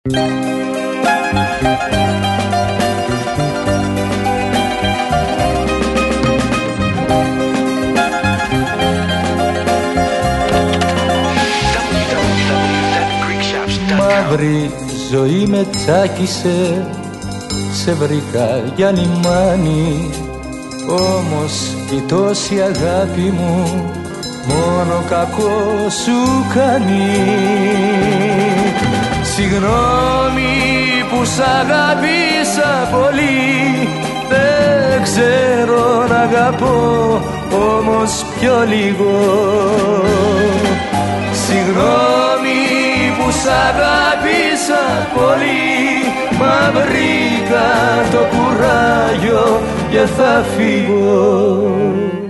Μαύρη ζωή με τσάκισε, σε βρήκα για λιμάνι, όμως η τόση αγάπη μου μόνο κακό σου κάνει. Συγγνώμη που σ' αγάπησα πολύ, δεν ξέρω να αγαπώ όμως πιο λίγο. Συγγνώμη που σ' αγάπησα πολύ, μα βρήκα το κουράγιο και θα φύγω.